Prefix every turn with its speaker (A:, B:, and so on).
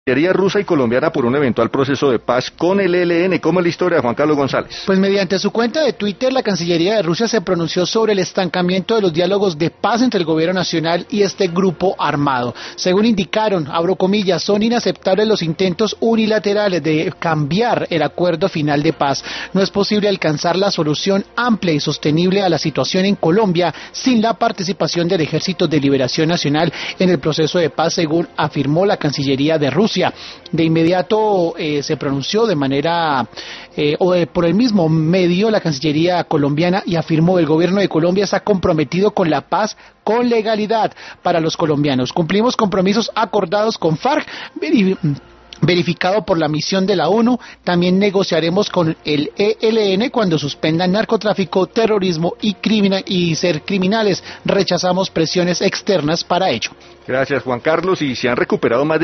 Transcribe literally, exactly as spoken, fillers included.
A: Cancillería rusa y colombiana por un eventual proceso de paz con el E L N. ¿Cómo es la historia de Juan Carlos González?
B: Pues mediante su cuenta de Twitter, la Cancillería de Rusia se pronunció sobre el estancamiento de los diálogos de paz entre el gobierno nacional y este grupo armado. Según indicaron, abro comillas, son inaceptables los intentos unilaterales de cambiar el acuerdo final de paz. No es posible alcanzar la solución amplia y sostenible a la situación en Colombia sin la participación del Ejército de Liberación Nacional en el proceso de paz, según afirmó la Cancillería de Rusia. De inmediato eh, se pronunció de manera, eh, o eh, por el mismo medio, la Cancillería colombiana y afirmó el gobierno de Colombia está comprometido con la paz con legalidad para los colombianos. Cumplimos compromisos acordados con FARC, verificado por la misión de la ONU. También negociaremos con el E L N cuando suspendan narcotráfico, terrorismo y, criminal, y ser criminales. Rechazamos presiones externas para ello.
A: Gracias, Juan Carlos. Y se han recuperado más de